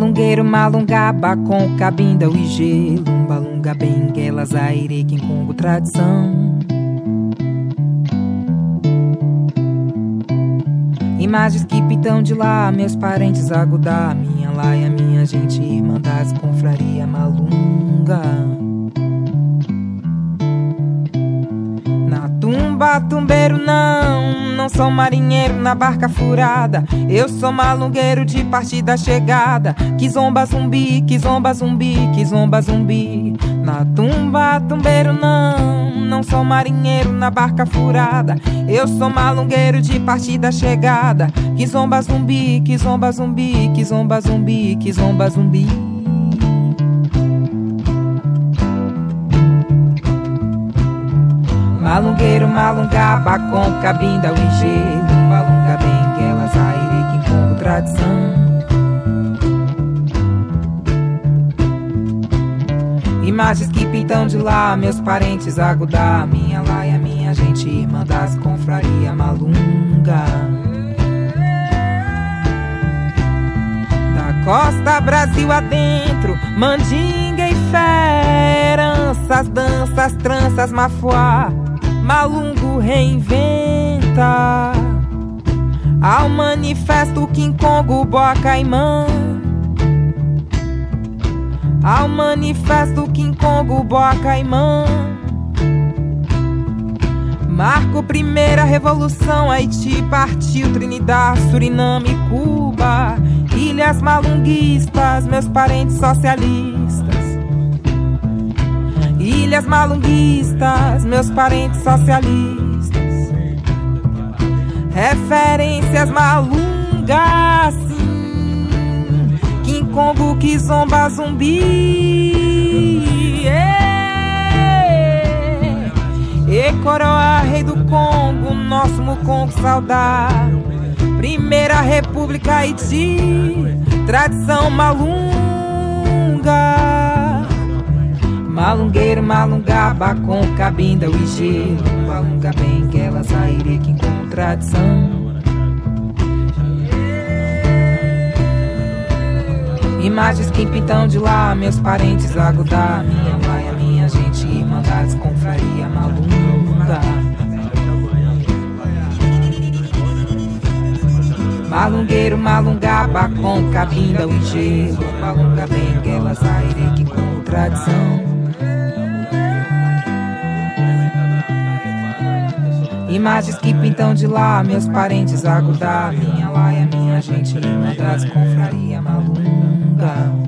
Malungueiro, malungaba com cabinda e gelo, balunga, benguela, zaire, quincongo, tradição. Imagens que pintam de lá, meus parentes agudar, minha laia, minha gente, irmandades, confraria, malunga. Na tumba, tumbeiro não sou marinheiro na barca furada. Eu sou malungueiro de partida chegada. Kizomba zumbi, kizomba zumbi, kizomba zumbi. Na tumba, tumbeiro não sou marinheiro na barca furada. Eu sou malungueiro de partida chegada. Kizomba zumbi, kizomba zumbi, kizomba zumbi, kizomba zumbi. Malungueiro, malungaba com cabinda, o gelo, balunga, benguela, zaire, quincongo, tradição. Imagens que pintam de lá, meus parentes agudar, minha laia, minha gente, irmandades, confraria, malunga. Da costa Brasil adentro, mandinga e fé, heranças, danças, tranças, mafuá. Malungo reinventa ao manifesto quincongo, boa caimã. Ao manifesto quincongo, boa caimã. Marco primeira revolução, Haiti partiu, Trinidad, Suriname, Cuba. Ilhas malunguistas, meus parentes socialistas. Ilhas malunguistas, meus parentes socialistas. Referências malungas, sim. Quincongo, kizomba, zumbi. E coroa, rei do Congo, nosso mucongo saudar. Primeira República Haiti, tradição malunga. Malungueiro, malungaba com cabinda, o gelo, balunga, benguela, zaire, quincongo, tradição. Imagens que pintam de lá, meus parentes agudar, minha laia, minha gente, irmandades, confraria, malunga. Malungueiro, malungaba com cabinda, o gelo, balunga, benguela, zaire, quincongo, tradição. Imagens que pintam de lá, meus parentes agudar, minha laia, minha gente, irmandades, confraria, malunga.